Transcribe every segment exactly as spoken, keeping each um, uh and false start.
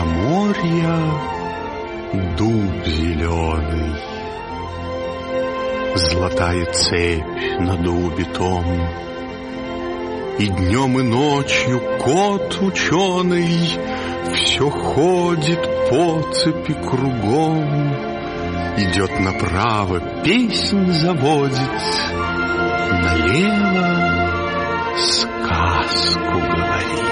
Черноморья дуб зеленый. Золотая цепь на дубе том, и днем и ночью кот ученый все ходит по цепи кругом, идет направо, песнь заводит, налево сказку говорит.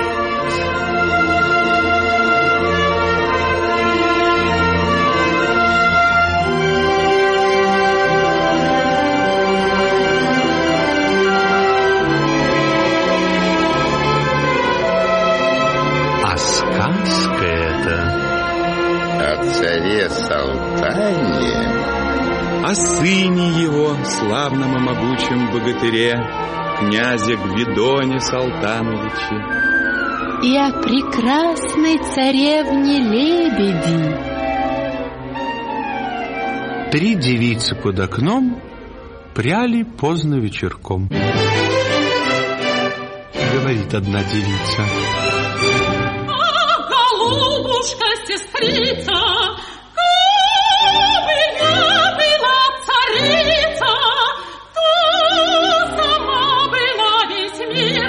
Сказка это о царе Салтане, о сыне его, славном и могучем богатыре, князе Гвидоне Салтановиче, и о прекрасной царевне Лебеди. Три девицы под окном пряли поздно вечерком. Говорит одна девица: голубушка, сестрица, кабы я была царица, то сама бы на весь мир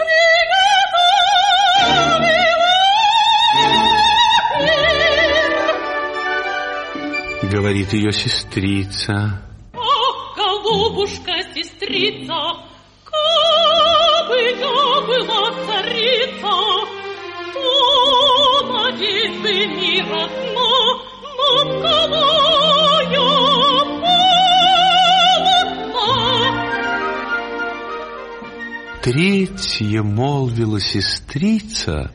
приготовила. Говорит ее сестрица: ах, голубушка, сестрица, кабы я была царица, надеть бы мир одно, над кого я полотна. Третья молвила сестрица: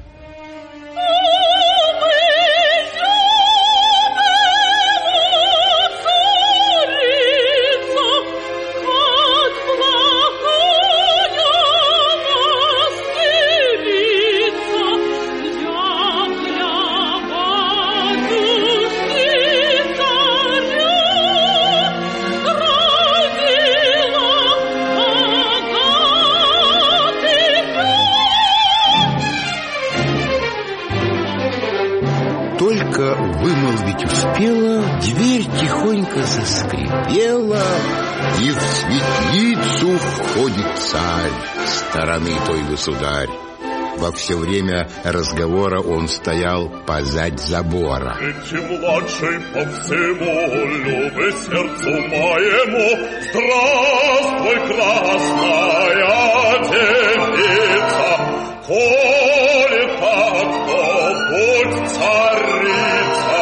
только вымолвить успела, дверь тихонько заскрипела, и в светлицу входит царь стороны той государь. Во все время разговора он стоял позадь забора. Эти младший по всему, любы сердцу моему, здравствуй, красная девица, коли так, то будь царица.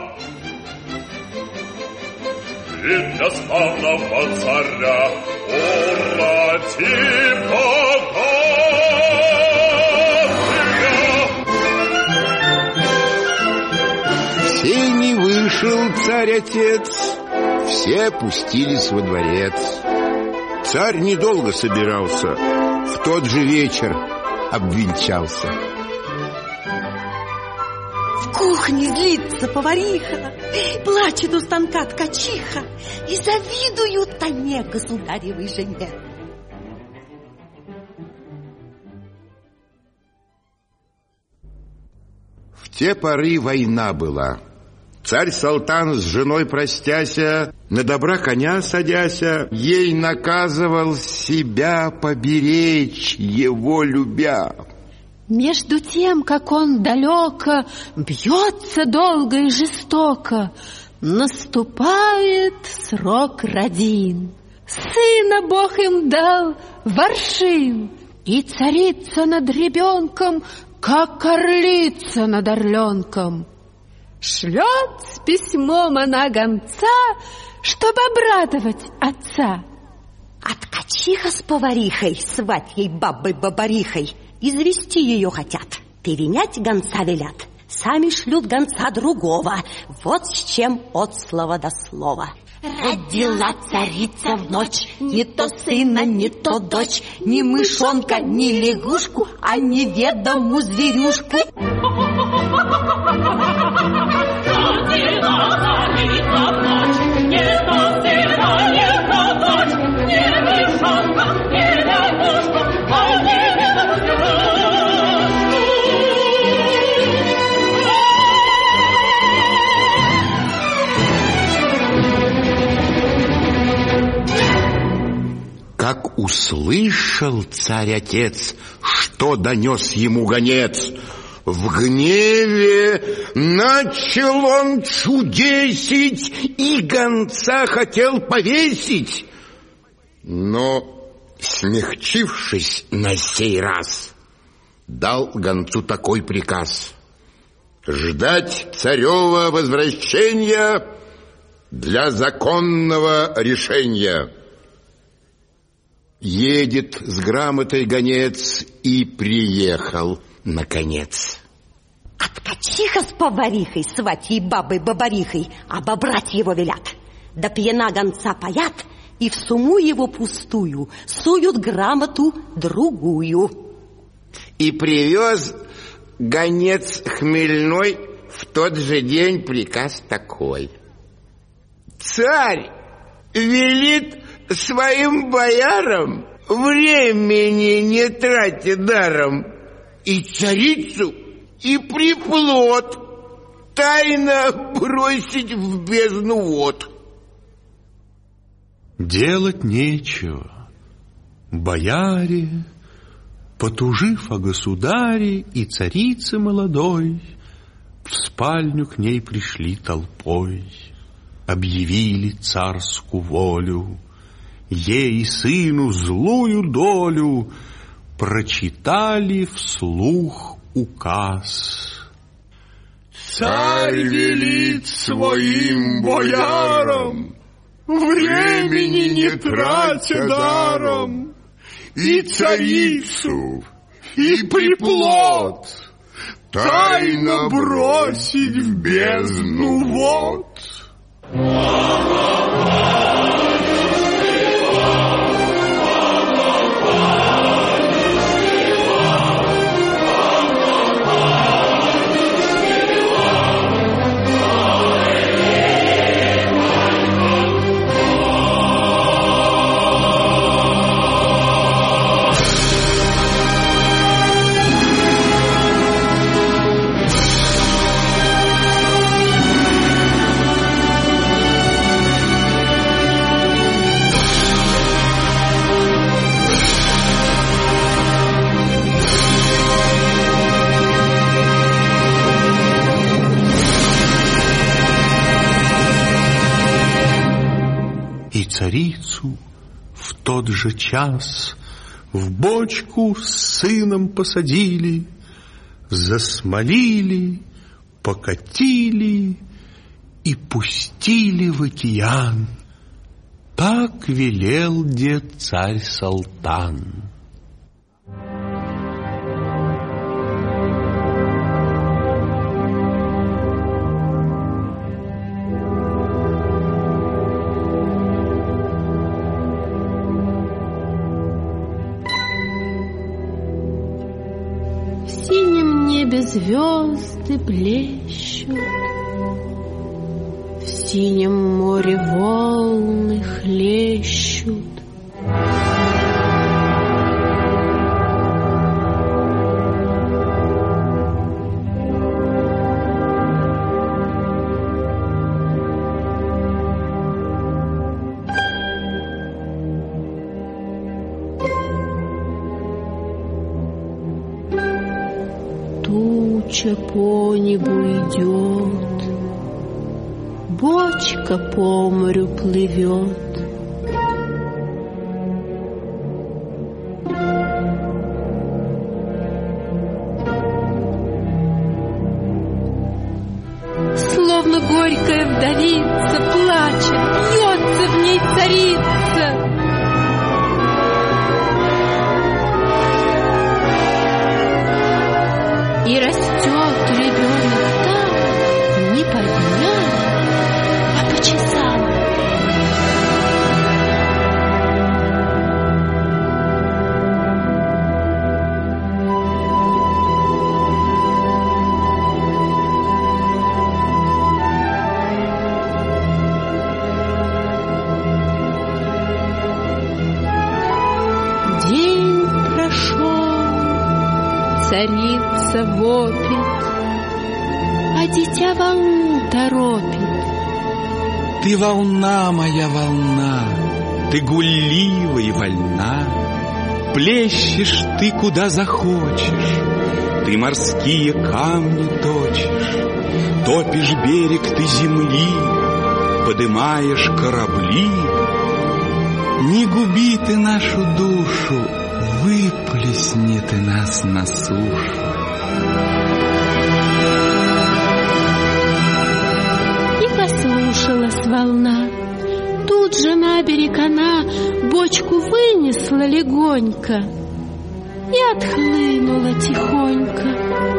И для славного царя уроди Не вышел царь-отец, все пустились во дворец. Царь недолго собирался, в тот же вечер обвенчался. В кухне злится повариха, плачет у станка ткачиха, и завидуют они государевой жене. В те поры война была. Царь Салтан с женой простяся, на добра коня садяся, ей наказывал себя поберечь, его любя. Между тем, как он далеко бьется долго и жестоко, наступает срок родин. Сына Бог им дал воршин, и царица над ребенком, как орлица над орленком. Шлет с письмом она гонца, чтобы обрадовать отца. А ткачиха с поварихой, сватьей бабой-бабарихой, извести ее хотят, перенять гонца велят. Сами шлют гонца другого, вот с чем от слова до слова. Родила царица в ночь не то сына, не то дочь, ни мышонка, ни лягушку, а неведомую зверюшку. Родила царица в ночь не то сына, не то дочь, ни мышонка, ни лягушку, а неведомую зверюшку. Как услышал царь-отец, что донес ему гонец, в гневе начал он чудесить и гонца хотел повесить. Но, смягчившись на сей раз, дал гонцу такой приказ: ждать царева возвращения для законного решения. Едет с грамотой гонец и приехал наконец. Откачиха с поварихой, сватьей бабой-бабарихой, обобрать его велят. Да пьяна гонца паят, и в суму его пустую суют грамоту другую. И привез гонец хмельной в тот же день приказ такой: царь велит своим боярам времени не тратя даром и царицу, и приплод тайно бросить в бездну вод. Делать нечего. Бояре, потужив о государе и царице молодой, в спальню к ней пришли толпой, объявили царскую волю, ей, сыну, злую долю, прочитали вслух указ. Царь велит своим боярам времени не тратя даром и царицу, и приплод тайно бросить в бездну вод. Царицу в тот же час в бочку с сыном посадили, засмолили, покатили и пустили в океан. Так велел дед царь Салтан. Звезды блещут, в синем море волны хлещут. Туча по небу идет, бочка по морю плывет. Словно горькая вдовица плачет, бьется в ней царица. И растет ребенок там не по дням, а по часам. День прошел, царица вопит, а дитя волну торопит. Ты волна, моя волна, ты гуллива и вольна, плещешь ты куда захочешь, ты морские камни точишь, топишь берег ты земли, подымаешь корабли. Не губи ты нашу душу, выплесни ты нас на сушу. И послушалась волна. Тут же на берег она бочку вынесла легонько и отхлынула тихонько.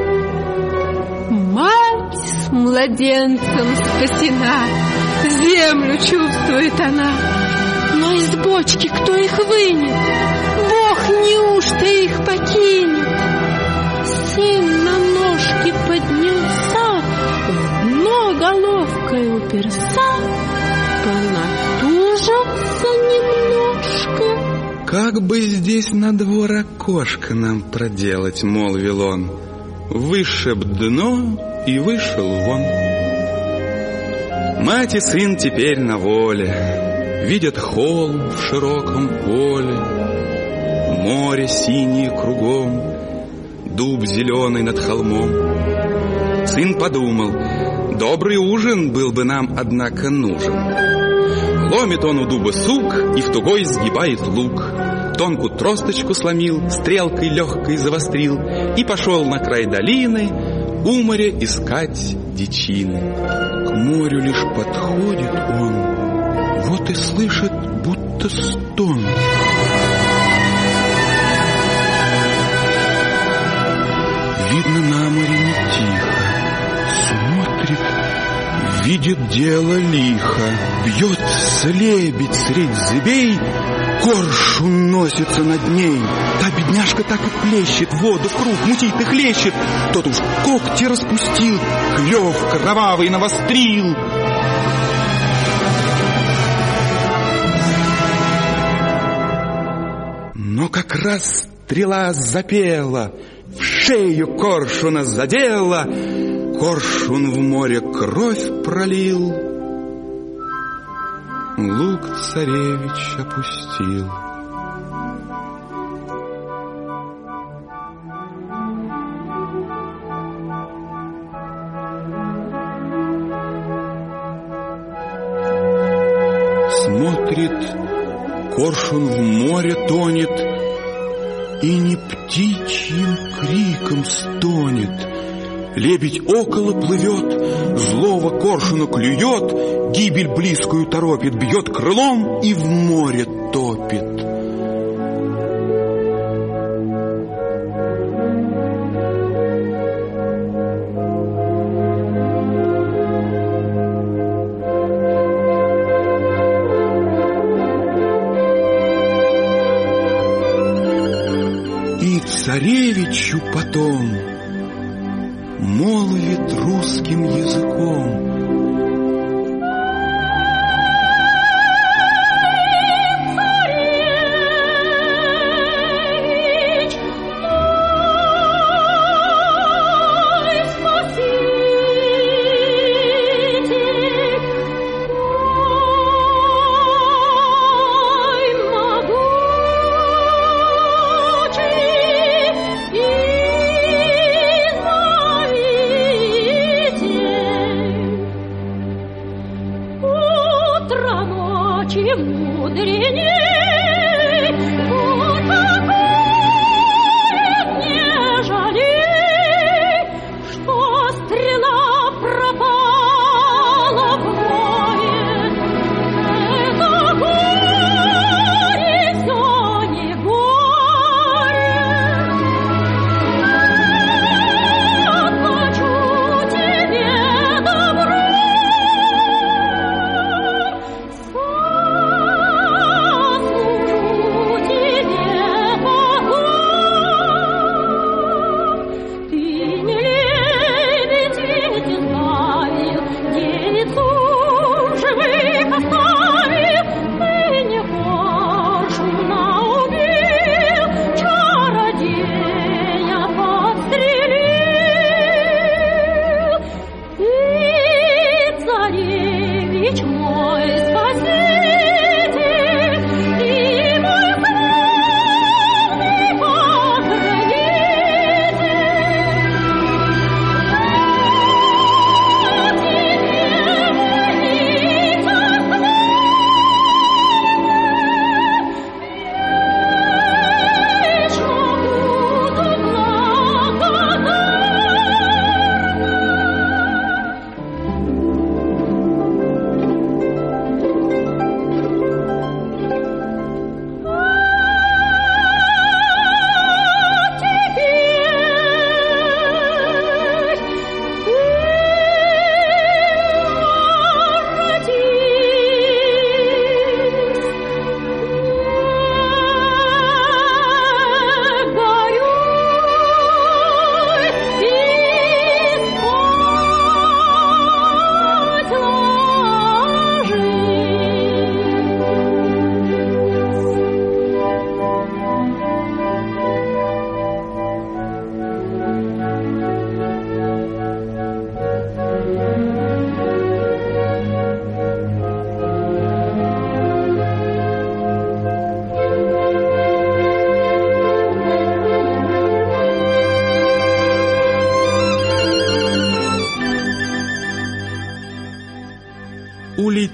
Мать с младенцем спасена, землю чувствует она. Но из бочки кто их вынет? Бог неужто их покинет? Сын на ножки поднялся, в дно головкой уперся, понатужился немножко. Как бы здесь на двор окошко нам проделать, молвил он. Вышиб дно и вышел вон. Мать и сын теперь на воле, видят холм в широком поле, море синее кругом, дуб зеленый над холмом. Сын подумал, добрый ужин был бы нам, однако, нужен. Ломит он у дуба сук и в тугой сгибает лук. Тонкую тросточку сломил, стрелкой легкой завострил и пошел на край долины у моря искать дичины. К морю лишь подходит он, вот и слышит будто стон. Видно, на море не тихо, смотрит, видит дело лихо. Бьется лебедь средь зыбей, коршун носится над ней. Та бедняжка так и плещет, воду вкруг мутит и хлещет. Тот уж когти распустил, клев кровавый навострил. Но как раз стрела запела, в шею коршуна задела, коршун в море кровь пролил, лук царевич опустил. Смотрит, коршун в море тонет и не птичьим криком стонет. Лебедь около плывет, злого коршуна клюет, гибель близкую торопит, бьет крылом и в море топит. И царевичу потом молвит русским языком: Служу тебе,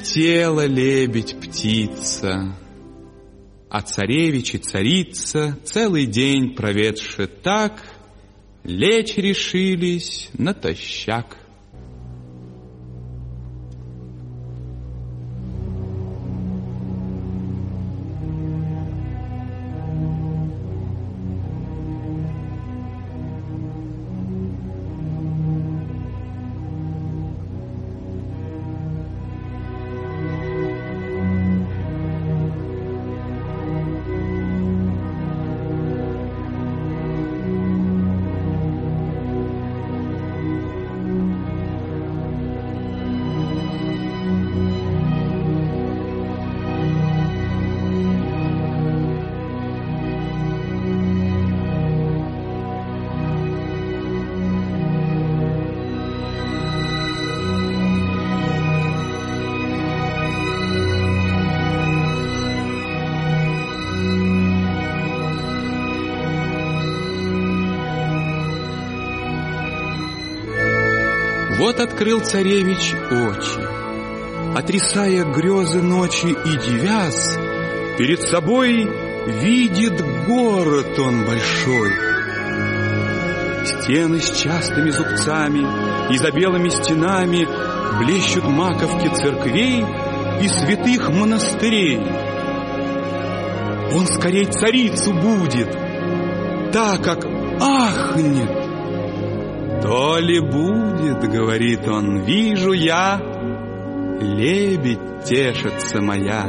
Летела лебедь-птица, а царевич и царица, целый день проведши так, лечь решились натощак. Вот открыл царевич очи, отрисая грезы ночи и девяз, перед собой видит город он большой. Стены с частыми зубцами и за белыми стенами блещут маковки церквей и святых монастырей. Он скорей царицу будет, так как ахнет. То ли будет, говорит он, вижу я, лебедь тешится моя.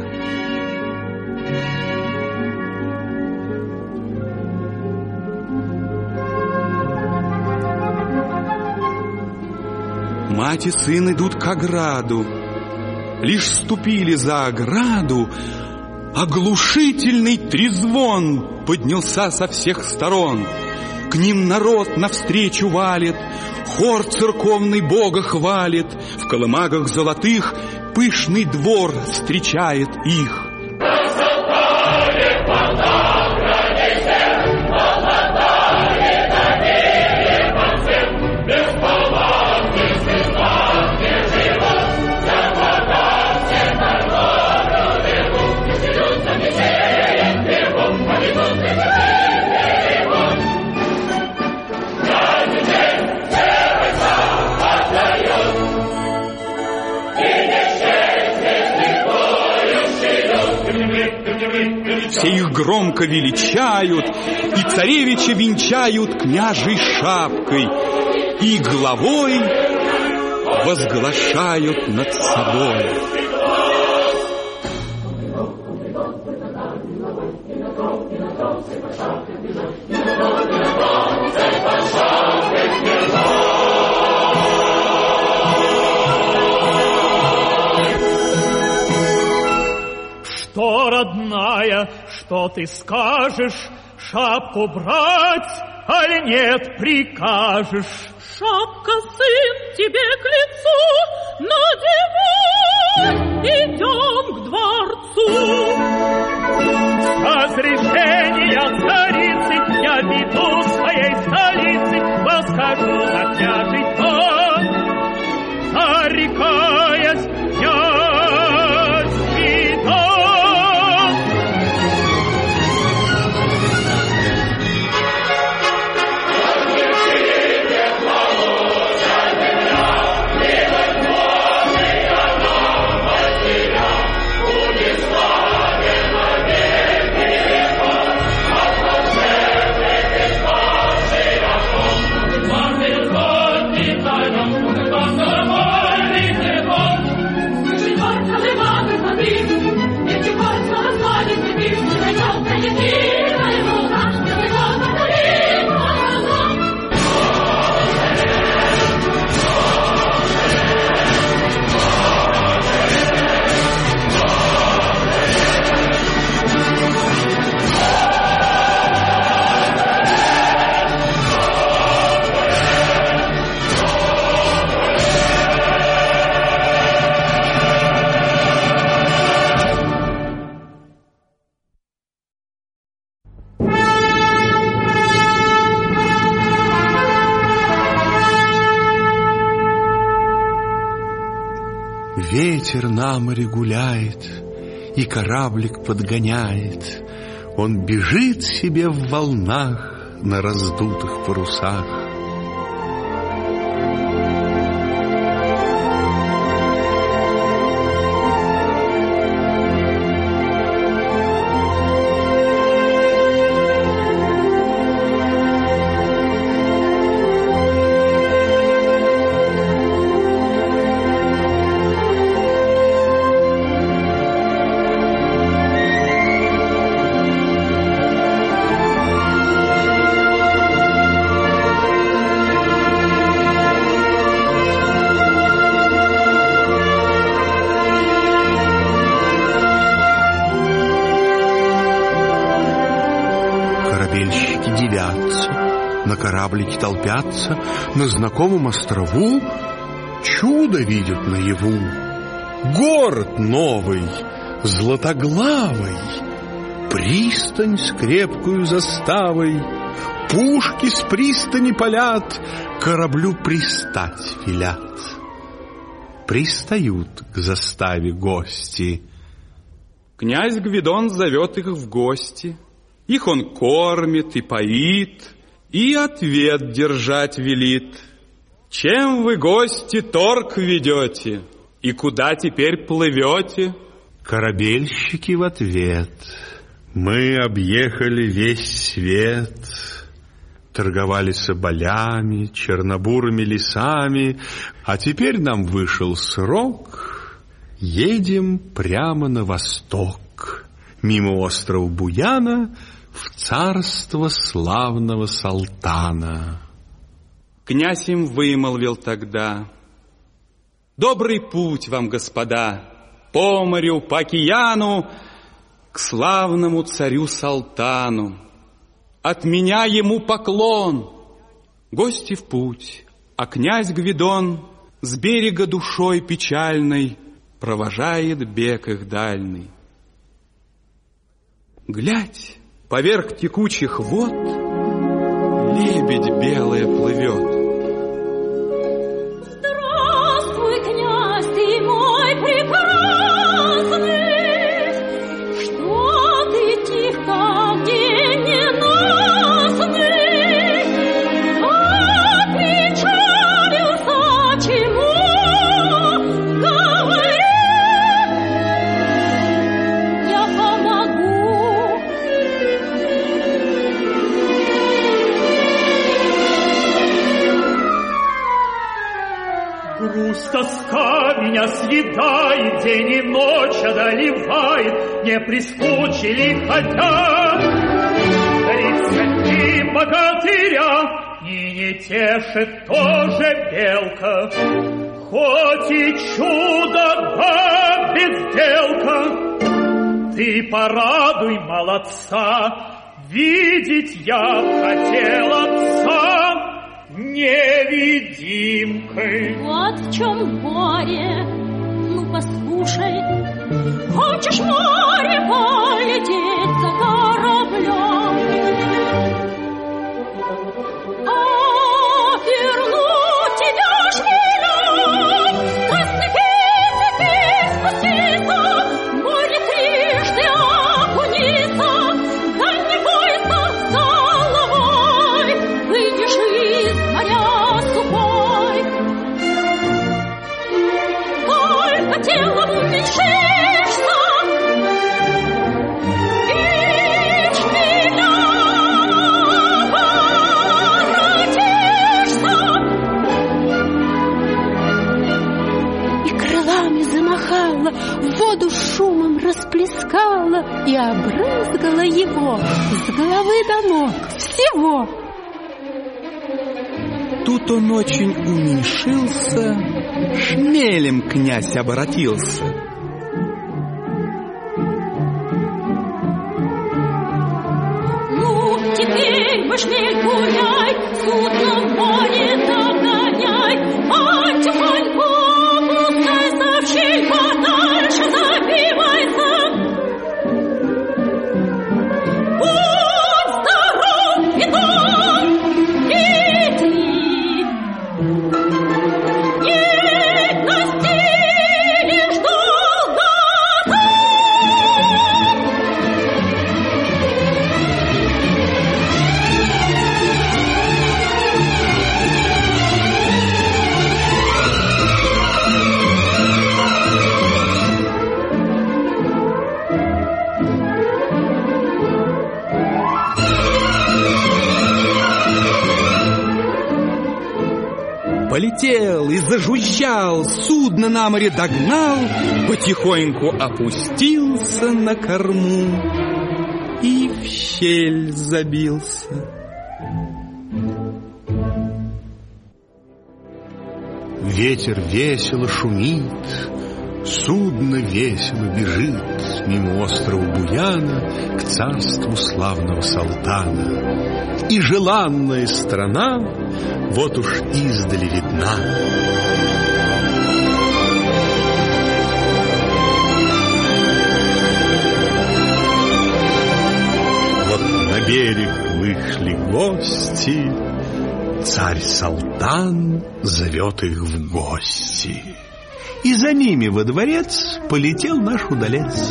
Мать и сын идут к ограду, лишь ступили за ограду, оглушительный трезвон поднялся со всех сторон. К ним народ навстречу валит, хор церковный Бога хвалит, в колымагах золотых пышный двор встречает их. Все их громко величают, и царевича венчают княжей шапкой, и главой возглашают над собой. Что, родная, что ты скажешь? Шапку брать, али нет прикажешь? Шапка, сын, тебе к лицу, надевай, идем к дворцу. С разрешения царицы я веду своей столицы, восхожу на княжий трон, нарекаясь князь Видон. Славена Ветер на море гуляет, и кораблик подгоняет. Он бежит себе в волнах на раздутых парусах. На кораблике толпятся, на знакомом острову чудо видят наяву. Город новый, златоглавый, пристань с крепкою заставой, пушки с пристани палят, кораблю пристать велят. Пристают к заставе гости. Князь Гвидон зовет их в гости. Их он кормит и поит, и ответ держать велит. Чем вы, гости, торг ведете, и куда теперь плывете? Корабельщики в ответ: мы объехали весь свет, торговали соболями, чернобурыми лесами, а теперь нам вышел срок, едем прямо на восток, мимо острова Буяна, в царство славного Салтана. Князь им вымолвил тогда: добрый путь вам, господа, по морю, по океану, к славному царю Салтану. От меня ему поклон. Гости в путь, а князь Гвидон с берега душой печальной провожает бег их дальний. Глядь, поверх текучих вод лебедь белая плывет. Здравствуй, князь, ты мой прекрасный, что ты тихо где ненастный, опечалился, чему говори, я помогу. Грусть, тоска меня съедает, день и ночь одолевает, не прискучили хотя тридцати богатыря, и не тешит тоже белка, хоть и чудо, да безделка. Ты порадуй молодца, видеть я хотел отца невидимкой. Вот в чем горе, ну послушай, хочешь в море полететь за кораблем, а вернуть тебя шмелем, на степи цепи спуститься, море трижды окуниться, дальний поезд за головой, выйдешь из моря сухой, только телом уменьшишься, и шпиля воротишься. И крылами замахала, воду шумом расплескала и обрызгала его с головы до ног всего. Тут он очень уменьшился, шмелем князь обратился. Ну, теперь мы шмель гуляй, судно в море догоняй, а тихонько пускайся в щель, подальше забивайся. Будь здоров, Гвидон, и ты, не настигнешь полетел и зажужжал, судно на море догнал, потихоньку опустился на корму и в щель забился. Ветер весело шумит, судно весело бежит мимо острова Буяна к царству славного Салтана. И желанная страна вот уж издали видна. Вот на берег вышли гости, царь Салтан зовет их в гости. И за ними во дворец полетел наш удалец.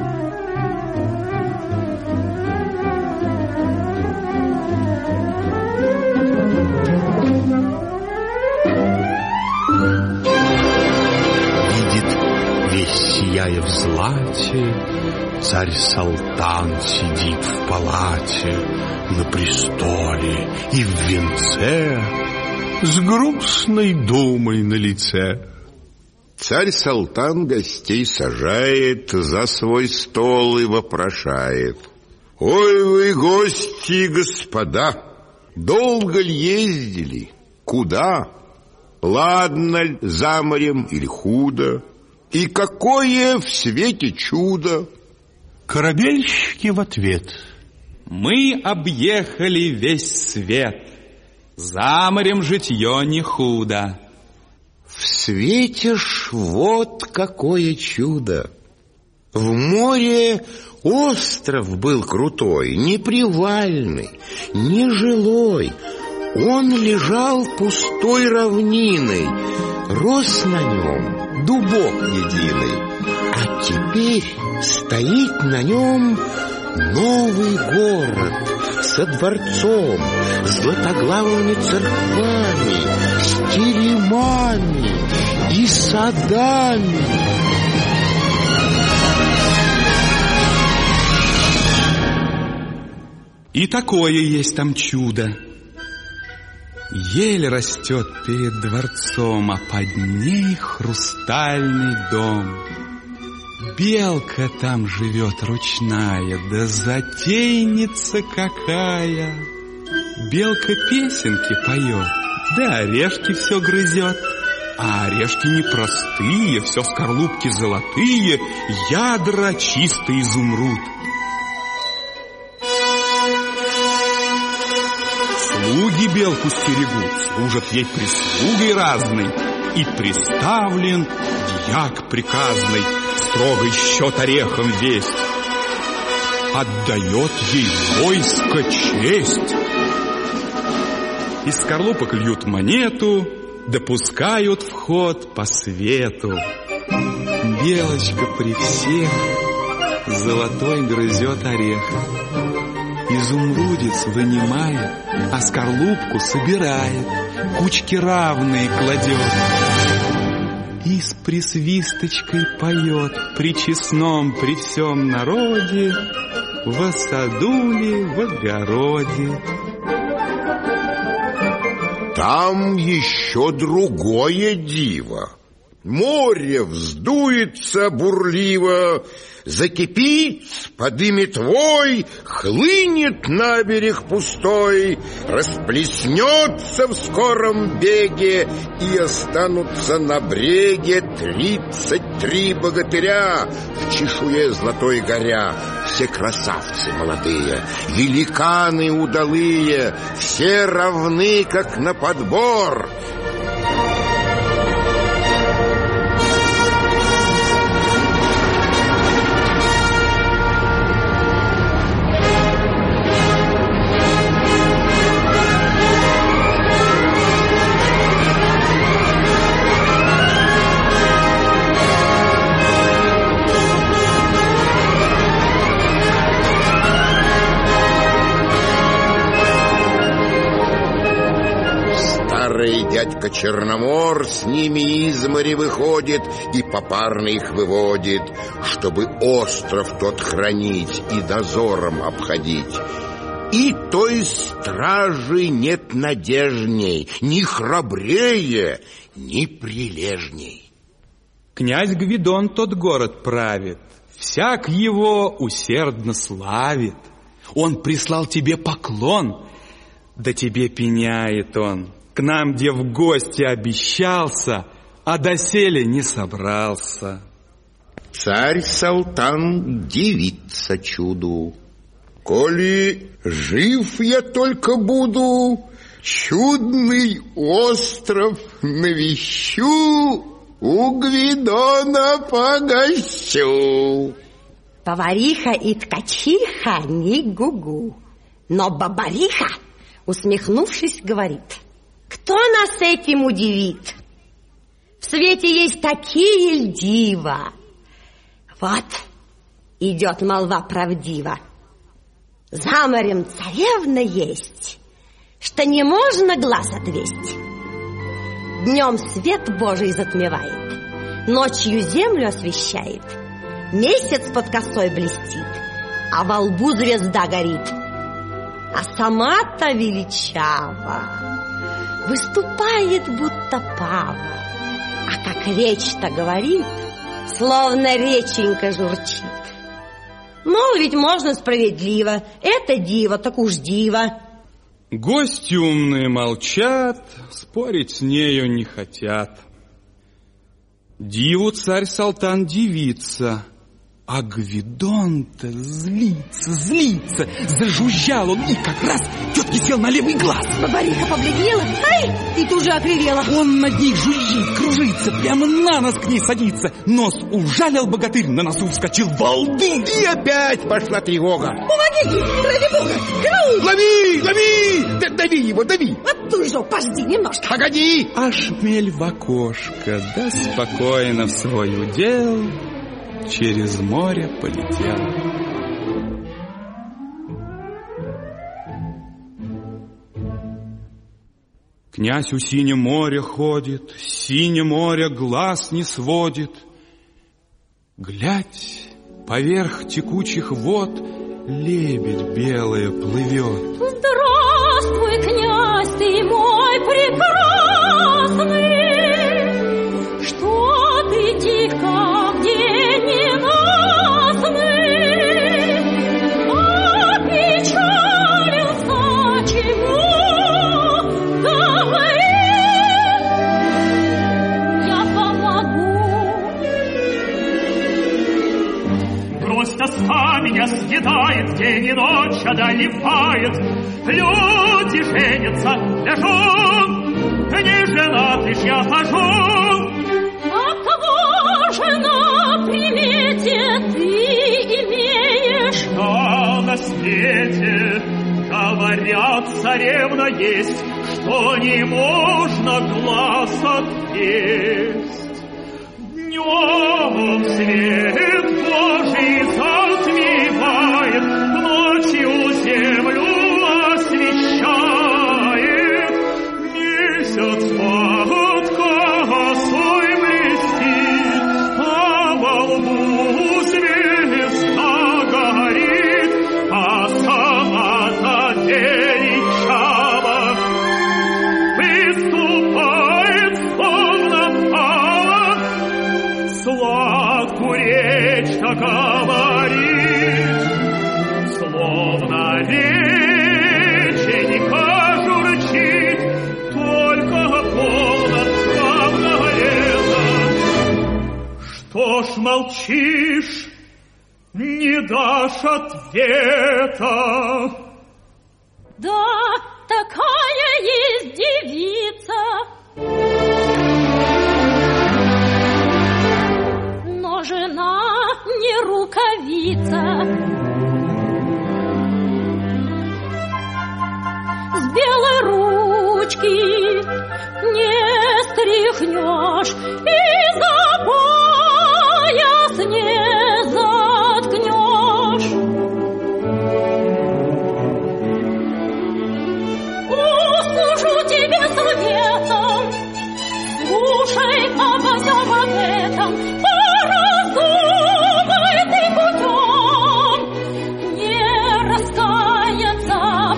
Видит, весь сияя в злате, царь Салтан сидит в палате на престоле и в венце с грустной думой на лице. Царь Салтан гостей сажает за свой стол и вопрошает: «Ой вы, гости, господа, долго ли ездили? Куда? Ладно ли за морем или худо? И какое в свете чудо?» Корабельщики в ответ: «Мы объехали весь свет, за морем житье не худо». В свете ж вот какое чудо! В море остров был крутой, непривальный, нежилой. Он лежал пустой равниной, рос на нем дубок единый. А теперь стоит на нем новый город со дворцом, златоглавыми церквами, с теремами и садами. И такое есть там чудо. Ель растет перед дворцом, а под ней хрустальный дом. Белка там живет ручная, да затейница какая. Белка песенки поет, да орешки все грызет. А орешки непростые, все скорлупки золотые, ядра чистый изумруд. Слуги белку стерегут, служат ей прислугой разной, и приставлен дьяк приказный, строгой счет орехом весть. Отдает ей войско честь. Из скорлупок льют монету, допускают в ход по свету. Белочка при всех золотой грызет орех. Изумрудец вынимает, а скорлупку собирает, кучки равные кладет. И с присвисточкой поет при честном, при всем народе, во саду ли, в огороде. Там еще другое диво. Море вздуется бурливо, закипит, подымет вой, хлынет на берег пустой, расплеснется в скором беге, и останутся на бреге тридцать три богатыря в чешуе золотой горя. Все красавцы молодые, великаны удалые, все равны, как на подбор. Дядька Черномор с ними из моря выходит и попарно их выводит, чтобы остров тот хранить и дозором обходить. И той стражи нет надежней, ни храбрее, ни прилежней. Князь Гвидон тот город правит, всяк его усердно славит. Он прислал тебе поклон, да тебе пеняет он. К нам, где в гости обещался, а доселе не собрался. Царь-Салтан дивится чуду. Коли жив я только буду, чудный остров навещу, у Гвидона погощу. Повариха и ткачиха не гугу, но бабариха, усмехнувшись, говорит: кто нас этим удивит? В свете есть такие льдива. Вот идет молва правдива. За морем царевна есть, что не можно глаз отвесть. Днем свет Божий затмевает, ночью землю освещает, месяц под косой блестит, а во лбу звезда горит. А сама-то величава, выступает будто пава, а как речь-то говорит, словно реченька журчит. Мол, ведь можно справедливо, это диво, так уж диво. Гости умные молчат, спорить с нею не хотят. Диву царь-Салтан дивится, а Гвидон-то злится, злится. Зажужжал он и как раз тетке сел на левый глаз. Бабариха побледнела, ай, и тут же окривела. Он над ней жужжит, кружится, прямо на нос к ней садится. Нос ужалил богатырь, на носу вскочил волдырь. И опять пошла тревога. Помогите, ради бога, герой! Лови, лови, да, дави его, дави. Вот тут же, пожди немножко. Погоди. А шмель в окошко, да спокойно в свой удел через море полетел. Князь у синего моря ходит, с синего моря глаз не сводит. Глядь, поверх текучих вод лебедь белая плывет. Здравствуй, князь, ты мой прекрасный, что ты тихо где ненастный, опечалился, чему говори, я помогу. Грусть тоска меня съедает, день и ночь одолевает. Люди женятся, ляжу, не женат лишь я хожу. А кого же на примете ты имеешь? Да на свете, говорят, царевна есть, что не можно глаз отвесть. Днем свет Божий затмевает, ночью землю освещает. Месяц под косой блестит, а во лбу звезда горит, а сама-то величава выступает, словно пава, сладкую речь-то говорит, словно реченька журчит, только полно обнаглела. Что ж молчишь, не дашь ответа? Да, такая есть девица, но жена не рукавица. С белой ручки не стряхнешь и за пояс не заткнешь. Услужу тебе советом, слушай обо всем об этом, пораздумай ты путем, не раскаяться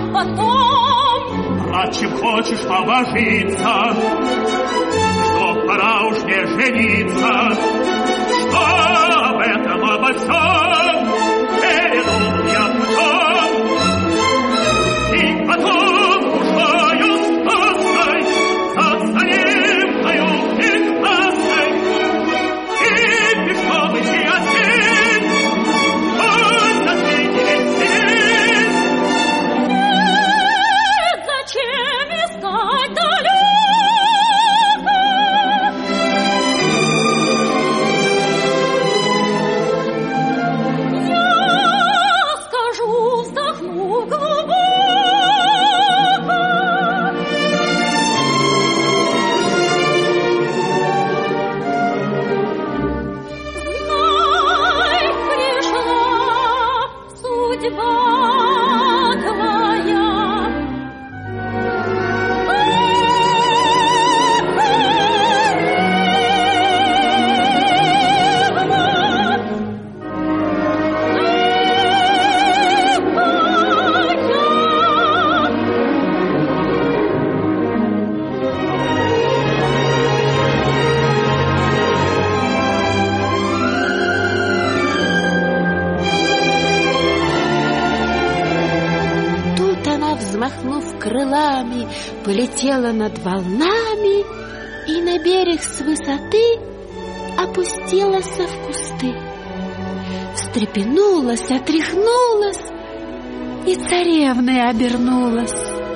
хочешь побожиться, что пора уж не жениться, что об этом обо всем передумал я потом. И потом ушою с Пасхой, за Царевною прекрасной, и пешком идти один, хоть на свете весь день. Нет, зачем искать далеко? Я скажу, вздохну глубоко. Знай, пришла судьба твоя. Тут она, взмахнув крылами, полетела над волнами и на берег с высоты опустилась в кусты. Встрепенулась, отряхнулась и царевной обернулась.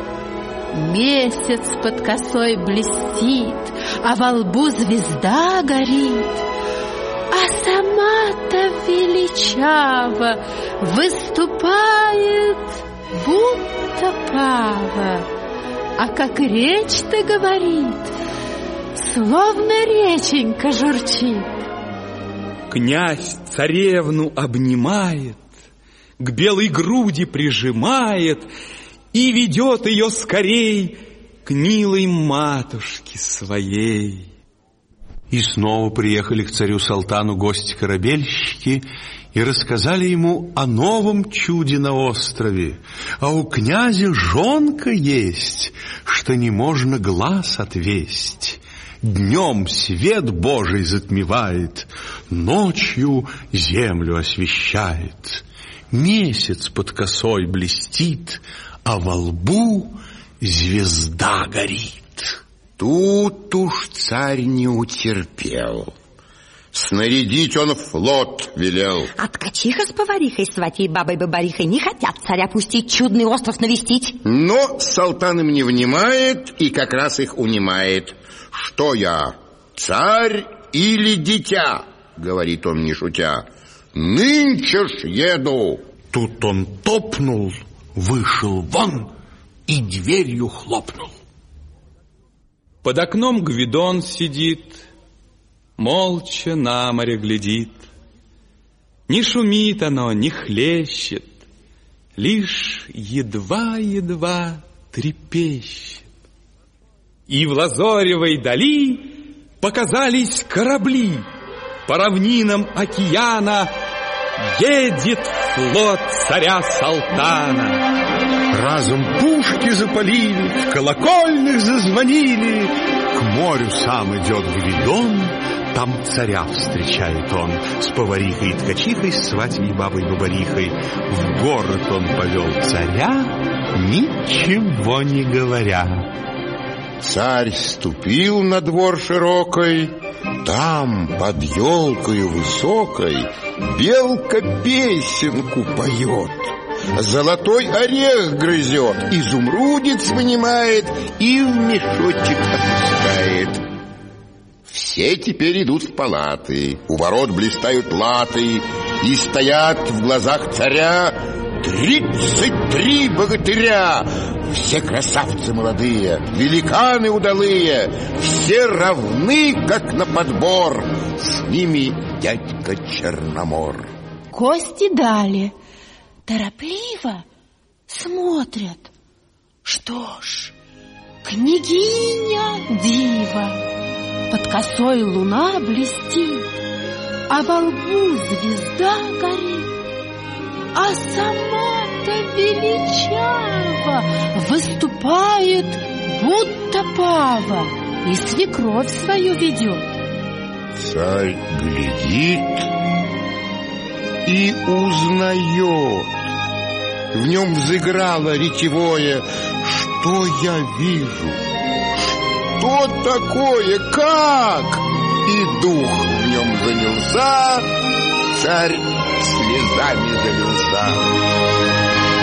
Месяц под косой блестит, а во лбу звезда горит, а сама-то величаво выступает, будто пава. А как речь-то говорит, словно реченька журчит. Князь царевну обнимает, к белой груди прижимает и ведет ее скорей к милой матушке своей. И снова приехали к царю Салтану гости-корабельщики и рассказали ему о новом чуде на острове. А у князя жонка есть, что не можно глаз отвесть. Днем свет Божий затмевает, ночью землю освещает. Месяц под косой блестит, а во лбу звезда горит. Тут уж царь не утерпел. Снарядить он флот велел. А ткачиха с поварихой, сватей бабой-бабарихой не хотят царя пустить чудный остров навестить. Но Салтан им не внимает и как раз их унимает. Что я, царь или дитя? Говорит он, не шутя. Нынче ж еду. Тут он топнул, вышел вон и дверью хлопнул. Под окном Гвидон сидит, молча на море глядит. Не шумит оно, не хлещет, лишь едва-едва трепещет. И в лазоревой дали показались корабли. По равнинам океана едет флот царя Салтана. Разом пушки запалили, в колокольных зазвонили. К морю сам идет Гвидон, там царя встречает он. С поварихой и ткачихой, с сватьей бабой-бабарихой. В город он повел царя, ничего не говоря. Царь ступил на двор широкой, там под елкою высокой белка песенку поет, золотой орех грызет, изумрудец вынимает и в мешочек опускает. Все теперь идут в палаты, у ворот блистают латы, и стоят в глазах царя тридцать три богатыря. Все красавцы молодые, великаны удалые, все равны, как на подбор, с ними дядька Черномор. Кости дали, торопливо смотрят. Что ж, княгиня дива, под косой луна блестит, а во лбу звезда горит, а сама-то величаво выступает, будто пава и свекровь свою ведет. Царь глядит и узнает. В нем взыграло речевое: что я вижу? Что такое? Как? И дух в нем занялся, царь слезами залился.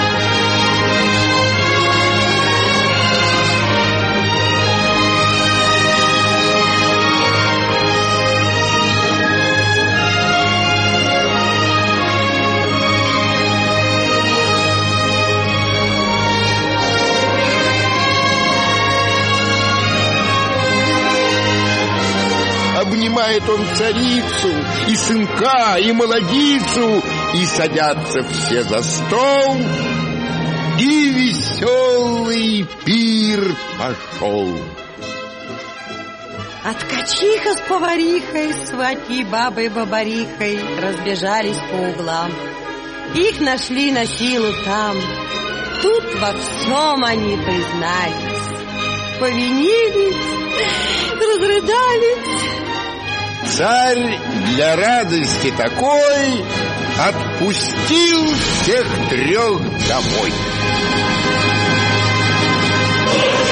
Обнимает он царицу, и сынка, и молодицу, и садятся все за стол, и веселый пир пошел. А ткачиха с поварихой, сватьи бабой бабарихой разбежались по углам. Их нашли на силу там. Тут во всем они признались, повинились, разрыдались. Царь для радости такой отпустил всех трех домой.